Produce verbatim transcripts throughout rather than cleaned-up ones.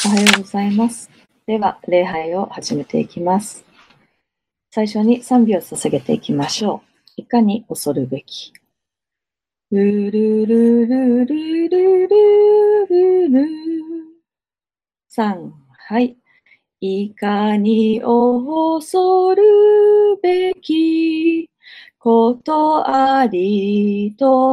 おはようございます。では、礼拝を始めていきます。最初に賛美を捧げていきましょう。いかに恐るべき。ルルルルルルルルルさん、はい。いかに恐るべきことありと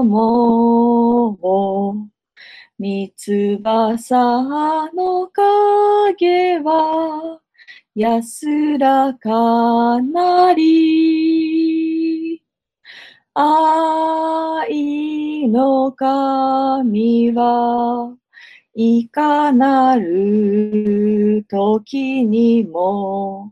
も。三翼の影は安らかなり。愛の神はいかなる時にも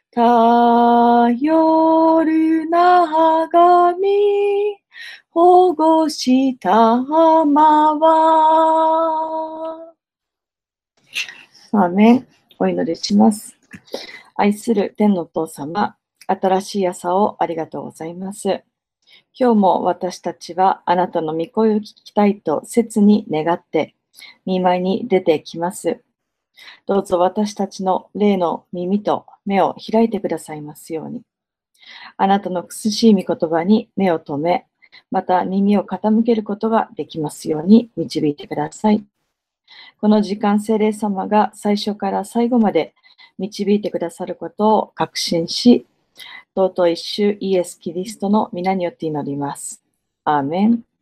頼るながみ保護したまは。アーメン。お祈りします。愛する天のお父様、新しい朝をありがとうございます。今日も私たちはあなたの御声を聞きたいと切に願って、御前に出てきます。どうぞ私たちの霊の耳と目を開いてくださいますように。あなたの苦しい御言葉に目を留め、また耳を傾けることができますように導いてください。この時間、聖霊様が最初から最後まで導いてくださることを確信し、尊い主イエス・キリストの皆によって祈ります。アーメン。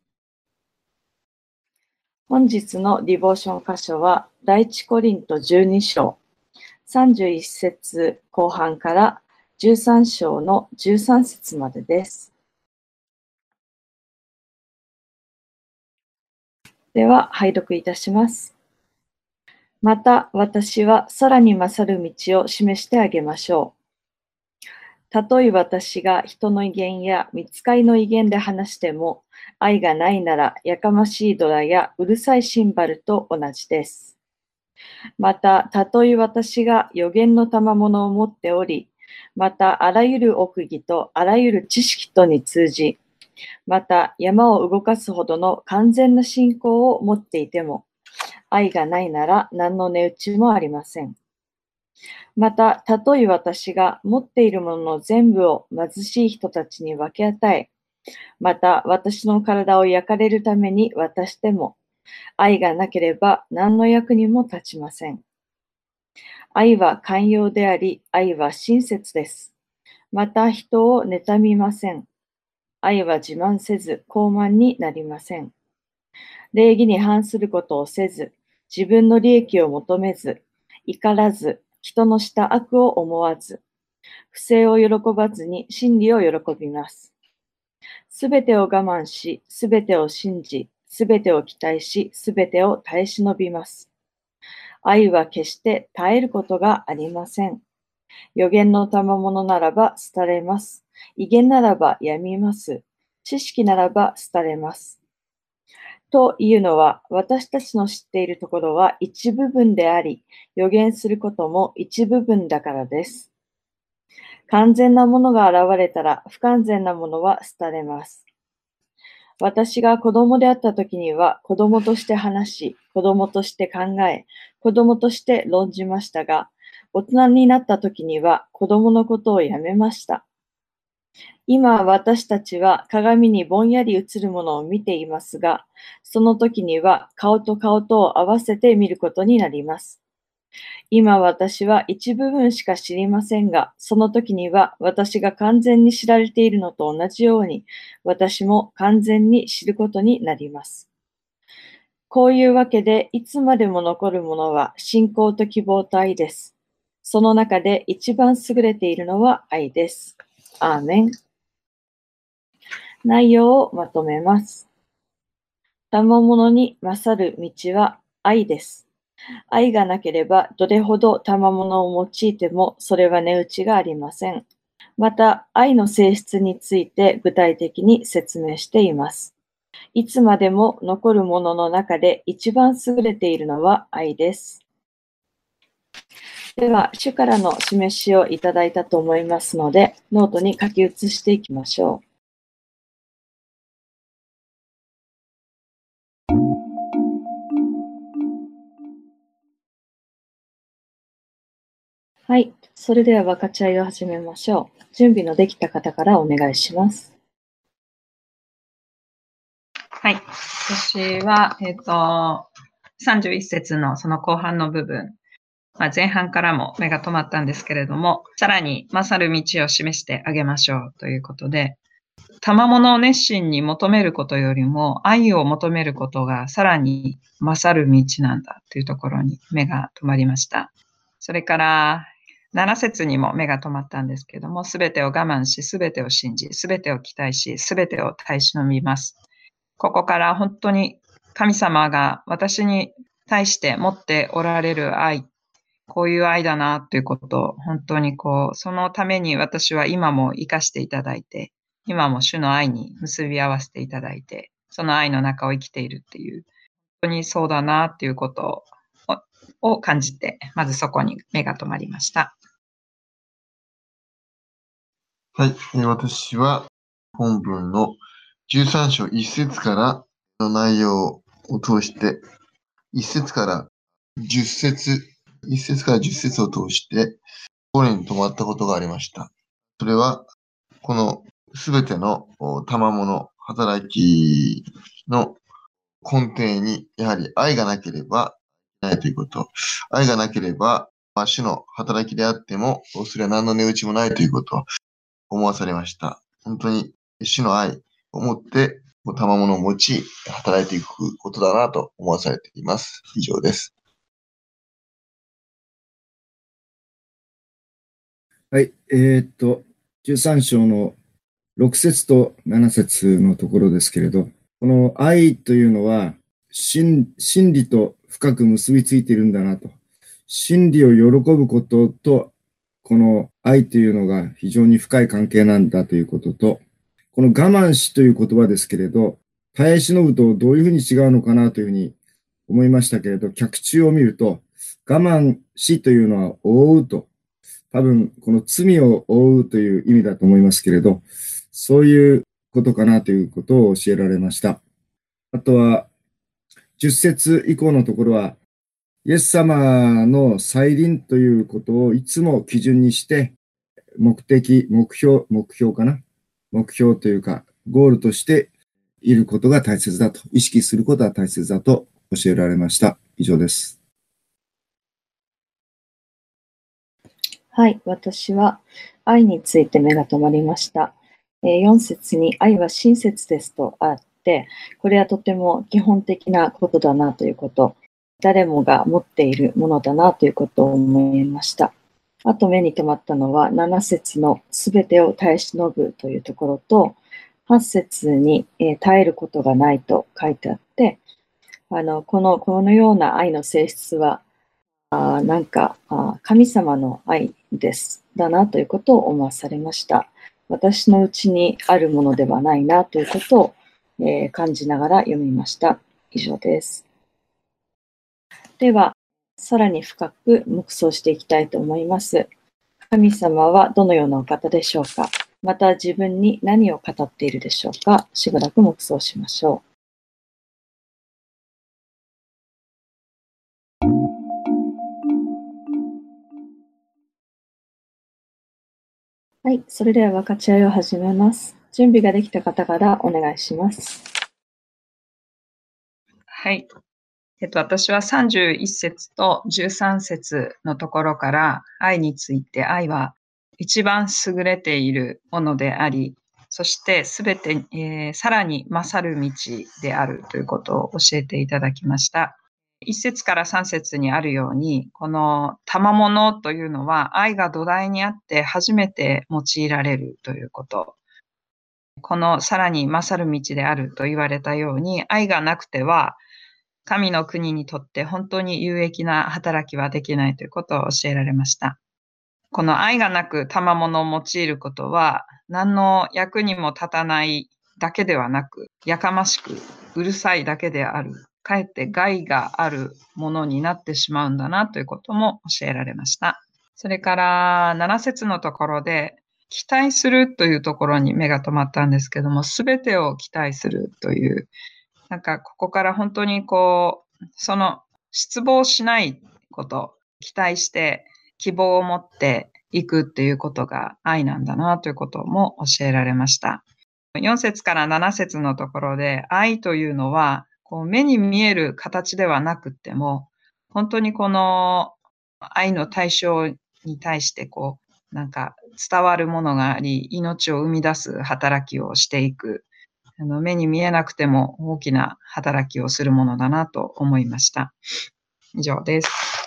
本日のディボーション箇所は、第一コリントじゅうに章、さんじゅういち節後半からじゅうさん章のじゅうさん節までです。では、拝読いたします。また、私はさらに勝る道を示してあげましょう。たとえ私が人の威厳や御使いの威厳で話しても、愛がないならやかましいドラやうるさいシンバルと同じです。また、たとえ私が予言の賜物を持っており、またあらゆる奥義とあらゆる知識とに通じ、また山を動かすほどの完全な信仰を持っていても、愛がないなら何の値打ちもありません。また、たとえ私が持っているものの全部を貧しい人たちに分け与え、また私の体を焼かれるために渡しても、愛がなければ何の役にも立ちません。愛は寛容であり、愛は親切です。また人を妬みません。愛は自慢せず、傲慢になりません。礼儀に反することをせず、自分の利益を求めず、怒らず、人のした悪を思わず、不正を喜ばずに真理を喜びます。すべてを我慢し、すべてを信じ、すべてを期待し、すべてを耐え忍びます。愛は決して耐えることがありません。予言の賜物ならば廃れます。威厳ならばやみます。知識ならば廃れます。というのは、私たちの知っているところは一部分であり、予言することも一部分だからです。完全なものが現れたら、不完全なものは廃れます。私が子供であった時には、子供として話し、子供として考え、子供として論じましたが、大人になった時には、子供のことをやめました。今私たちは鏡にぼんやり映るものを見ていますが、その時には顔と顔とを合わせて見ることになります。今私は一部分しか知りませんが、その時には私が完全に知られているのと同じように、私も完全に知ることになります。こういうわけで、いつまでも残るものは信仰と希望と愛です。その中で一番優れているのは愛です。アーメン。内容をまとめます。賜物に勝る道は愛です。愛がなければどれほど賜物を用いてもそれは値打ちがありません。また、愛の性質について具体的に説明しています。いつまでも残るものの中で一番優れているのは愛です。では、主からの示しをいただいたと思いますので、ノートに書き写していきましょう。 はい。それでは分かち合いを始めましょう。準備のできた方からお願いします。 はい。私は、えっと、さんじゅういっ節のその後半の部分、まあ、前半からも目が止まったんですけれども、さらに勝る道を示してあげましょうということで、賜物を熱心に求めることよりも愛を求めることがさらに勝る道なんだというところに目が止まりました。それからなな節にも目が止まったんですけれども、すべてを我慢し、すべてを信じ、すべてを期待し、すべてを耐え忍びます。ここから本当に神様が私に対して持っておられる愛、こういう愛だなということを本当にこう、そのために私は今も生かしていただいて、今も主の愛に結び合わせていただいて、その愛の中を生きているっていう、本当にそうだなっていうことを、を感じて、まずそこに目が止まりました。 はい、えー私は本文のじゅうさん章いち節からの内容を通して、いち節からじゅっ節、いち節からじゅっ節を通して、心に留まったことがありました。それは、このすべてのお賜物、働きの根底に、やはり愛がなければないということ。愛がなければ、まあ、主の働きであっても、それは何の値打ちもないということを思わされました。本当に主の愛を持って、賜物を持ち、働いていくことだなと思わされています。以上です。 はい、えーっと、じゅうさん章のろく節となな節のところですけれど、この愛というのは真、真理と深く結びついているんだなと。真理を喜ぶことと、この愛というのが非常に深い関係なんだということと、この我慢しという言葉ですけれど、耐え忍ぶとどういうふうに違うのかなというふうに思いましたけれど、脚注を見ると、我慢しというのは覆うと。多分、この罪を覆うという意味だと思いますけれど、そういうことかなということを教えられました。あとは、じゅっ節以降のところは、イエス様の再臨ということをいつも基準にして、目的、目標、目標かな目標というか、ゴールとしていることが大切だと、意識することが大切だと教えられました。以上です。 はい。私は愛について目が留まりました。えー、よん節に愛は親切ですとあって、これはとても基本的なことだなということ、誰もが持っているものだなということを思いました。あと目に留まったのはなな節のすべてを耐え忍ぶというところと、はち節に、えー、耐えることがないと書いてあって、あのこのこのような愛の性質はあなんかあ神様の愛ですだなということを思わされました。私のうちにあるものではないなということを、えー、感じながら読みました。以上です。では、さらに深く黙想していきたいと思います。神様はどのようなお方でしょうか。また自分に何を語っているでしょうか。しばらく黙想しましょう。はい、それでは分かち合いを始めます。準備ができた方からお願いします。 はい。えっと、私はさんじゅういち節とじゅうさん節のところから愛について、愛は一番優れているものであり、そしてすべて、えー、さらに勝る道であるということを教えていただきました。いち節からさん節にあるように、この賜物というのは愛が土台にあって初めて用いられるということ。このさらに勝る道であると言われたように、愛がなくては神の国にとって本当に有益な働きはできないということを教えられました。この愛がなく賜物を用いることは、何の役にも立たないだけではなく、やかましくうるさいだけである、かえって害があるものになってしまうんだなということも教えられました。それからなな節のところで、期待するというところに目が留まったんですけども、すべてを期待するという、なんかここから本当にこう、その失望しないこと、期待して希望を持っていくっていうことが愛なんだなということも教えられました。よん節からなな節のところで、愛というのはこう目に見える形ではなくっても、本当にこの愛の対象に対してこうなんか伝わるものがあり、命を生み出す働きをしていく、あの目に見えなくても大きな働きをするものだなと思いました。以上です。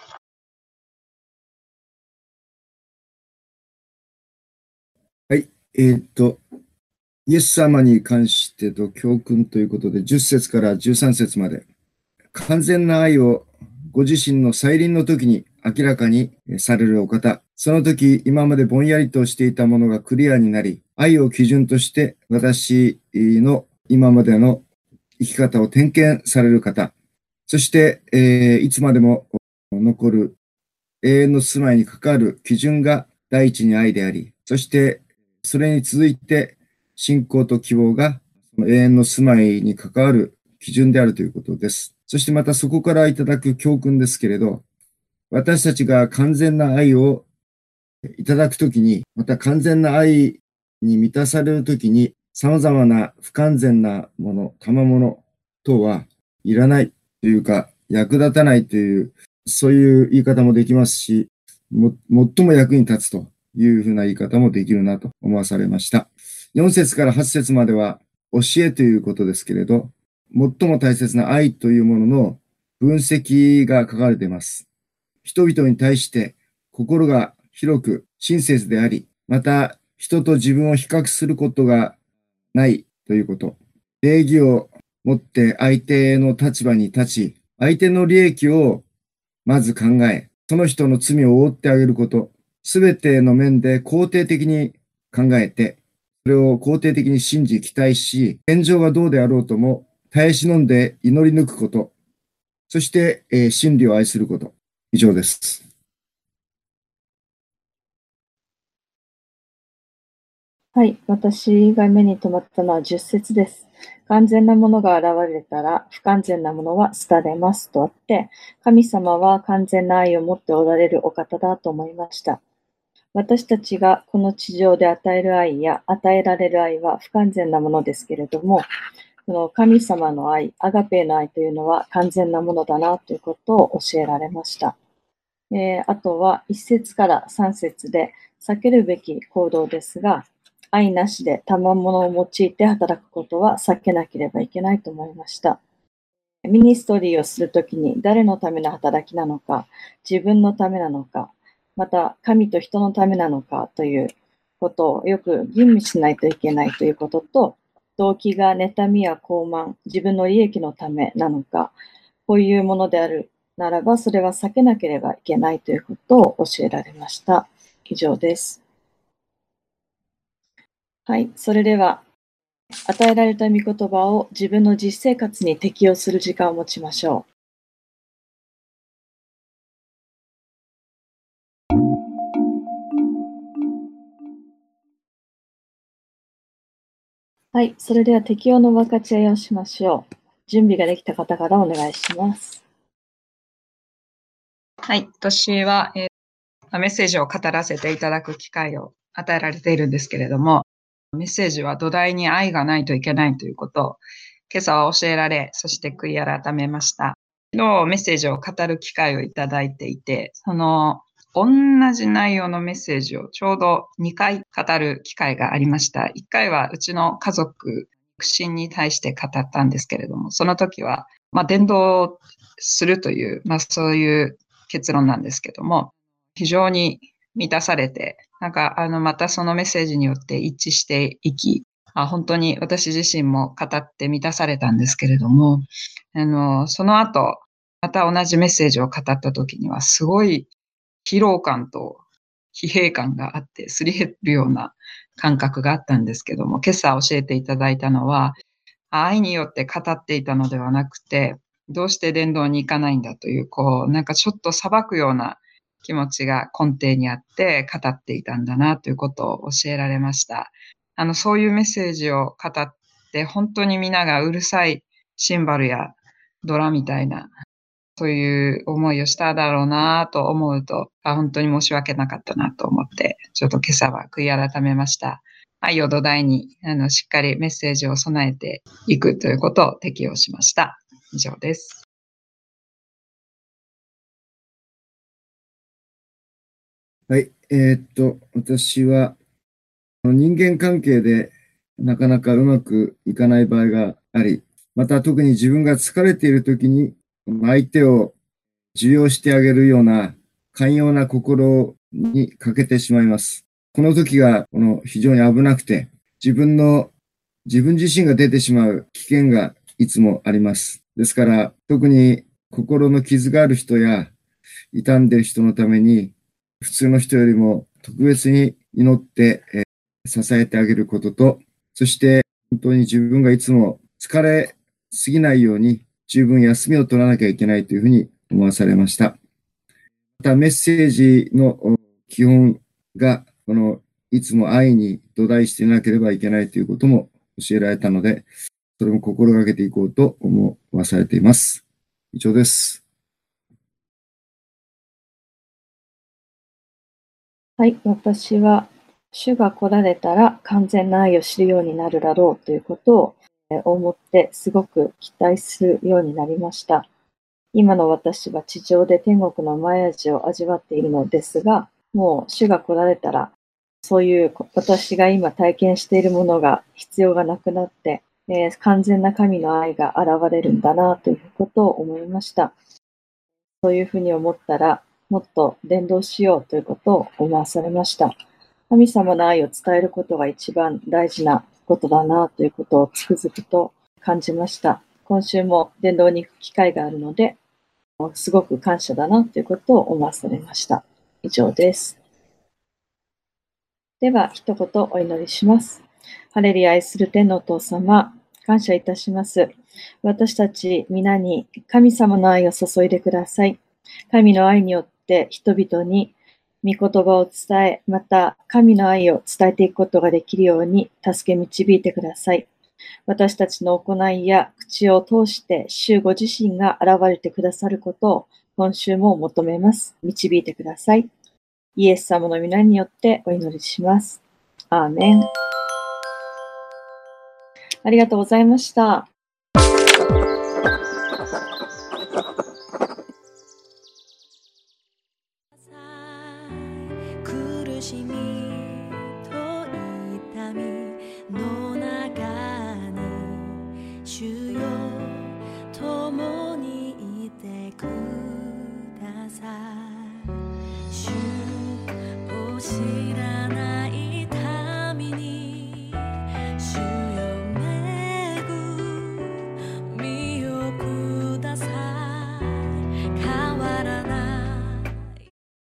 はい。えーっと、イエス様に関してと教訓ということで、じゅっ節からじゅうさん節まで、完全な愛をご自身の再臨の時に明らかにされるお方、その時今までぼんやりとしていたものがクリアになり、愛を基準として私の今までの生き方を点検される方、そして、えーいつまでも残る永遠の住まいに関わる基準が第一に愛であり、そしてそれに続いて信仰と希望が永遠の住まいに関わる基準であるということです。そしてまたそこからいただく教訓ですけれど、私たちが完全な愛をいただくときに、また完全な愛に満たされるときに、様々な不完全なもの、賜物等はいらないというか、役立たないという、そういう言い方もできますし、も最も役に立つというふうな言い方もできるなと思わされました。よん節からはち節までは教えということですけれど、最も大切な愛というものの分析が書かれています。人々に対して心が広く親切であり、また人と自分を比較することがないということ。礼儀を持って相手の立場に立ち、相手の利益をまず考え、その人の罪を覆ってあげること、すべての面で肯定的に考えて、それを肯定的に信じ期待し、現状がどうであろうとも耐え忍んで祈り抜くこと、そして、えー真理を愛すること。以上です。 はい。私が目に留まったのはじゅっ節です。完全なものが現れたら、不完全なものは廃れますとあって、神様は完全な愛を持っておられるお方だと思いました。私たちがこの地上で与える愛や与えられる愛は不完全なものですけれども、この神様の愛、アガペーの愛というのは完全なものだなということを教えられました。えーあとはいっ節からさん節で避けるべき行動ですが、愛なしで賜物を用いて働くことは避けなければいけないと思いました。ミニストリーをするときに誰のための働きなのか、自分のためなのか、また神と人のためなのかということをよく吟味しないといけないということと、動機が妬みや傲慢、自分の利益のためなのか、こういうものであるならば、それは避けなければいけないということを教えられました。以上です。はい、それでは、与えられた御言葉を自分の実生活に適用する時間を持ちましょう。はい、それでは適用の分かち合いをしましょう。準備ができた方からお願いします。 はい、私は、えーメッセージを語らせていただく機会を与えられているんですけれども、メッセージは土台に愛がないといけないということを今朝は教えられ、そして悔い改めました。昨日メッセージを語る機会をいただいていて、その同じ内容のメッセージをちょうどにかい語る機会がありました。いっかいはうちの家族、肉親に対して語ったんですけれども、その時は、まあ、伝道するという、まあ、そういう結論なんですけども、非常に満たされて、なんかあのまたそのメッセージによって一致していき、あ本当に私自身も語って満たされたんですけれども、あのその後、また同じメッセージを語った時には、すごい疲労感と疲弊感があって、すり減るような感覚があったんですけども、今朝教えていただいたのは、愛によって語っていたのではなくて、どうして伝道に行かないんだという、こう、なんかちょっと裁くような気持ちが根底にあって語っていたんだなということを教えられました。あの、そういうメッセージを語って、本当に皆がうるさいシンバルやドラみたいなそういう思いをしただろうなと思うと、あ、本当に申し訳なかったなと思って、ちょっと今朝は悔い改めました。愛を土台に、あの、しっかりメッセージを備えていくということを適用しました。以上です。 はい。えーっと、私は、人間関係でなかなかうまくいかない場合があり、また特に自分が疲れているときに、相手を受容してあげるような寛容な心に欠けてしまいます。この時がこの非常に危なくて、自分の、自分自身が出てしまう危険がいつもあります。ですから、特に心の傷がある人や傷んでいる人のために、普通の人よりも特別に祈って、えー、支えてあげることと、そして本当に自分がいつも疲れすぎないように十分休みを取らなきゃいけないというふうに思わされました。またメッセージの基本が、このいつも愛に土台していなければいけないということも教えられたので、それも心がけていこうと思わされています。以上です。 はい、私は、主が来られたら完全な愛を知るようになるだろうということを思ってすごく期待するようになりました。今の私は地上で天国の前味を味わっているのですが、もう主が来られたら、そういう私が今体験しているものが必要がなくなって、えー、完全な神の愛が現れるんだなということを思いました。そういうふうに思ったら、もっと伝道しようということを思わされました。神様の愛を伝えることが一番大事なことだなということをつくづくと感じました。今週も伝道に行く機会があるので、すごく感謝だなということを思わされました。以上です。では、一言お祈りします。ハレルヤ愛する天のお父様、感謝いたします。私たち皆に神様の愛を注いでください。神の愛によって人々に御言葉を伝え、また神の愛を伝えていくことができるように助け導いてください。私たちの行いや口を通して主ご自身が現れてくださることを今週も求めます。導いてください。イエス様の皆によってお祈りします。アーメン。ありがとうございました。苦しみと痛みの中に主よ共にいてください。主を知らない民に主よ恵みをください。変わらない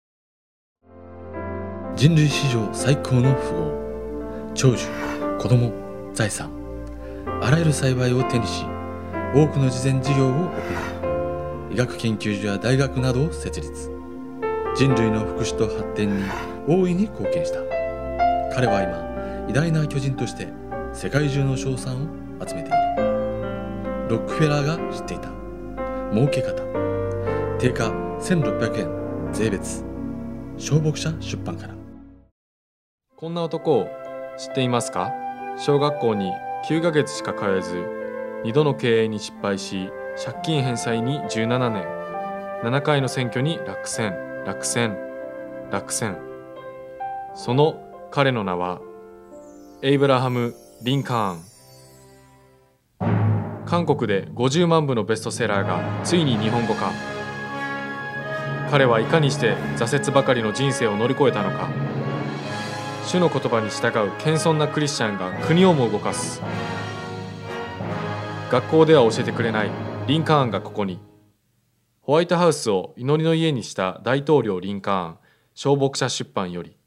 人類史上最高の富豪、長寿、子供、財産、あらゆる幸いを手にし、多くの慈善事業を行い、医学研究所や大学などを設立。人類の福祉と発展に大いに貢献した。彼は今、偉大な巨人として世界中の称賛を集めている。ロックフェラーが知っていた儲け方。定価せんろっぴゃくえん税別。小牧者出版から。 こんな男を知っていますか？小学校にきゅうかげつしか通えず、にどの経営に失敗し、借金返済にじゅうななねん、ななかいの選挙に落選、落選、落選。その彼の名はエイブラハム・リンカーン。韓国でごじゅうまんぶのベストセラーがついに日本語化。彼はいかにして挫折ばかりの人生を乗り越えたのか。主の言葉に従う謙遜なクリスチャンが国をも動かす。学校では教えてくれないリンカーンがここに。ホワイトハウスを祈りの家にした大統領リンカーン、小牧者出版より。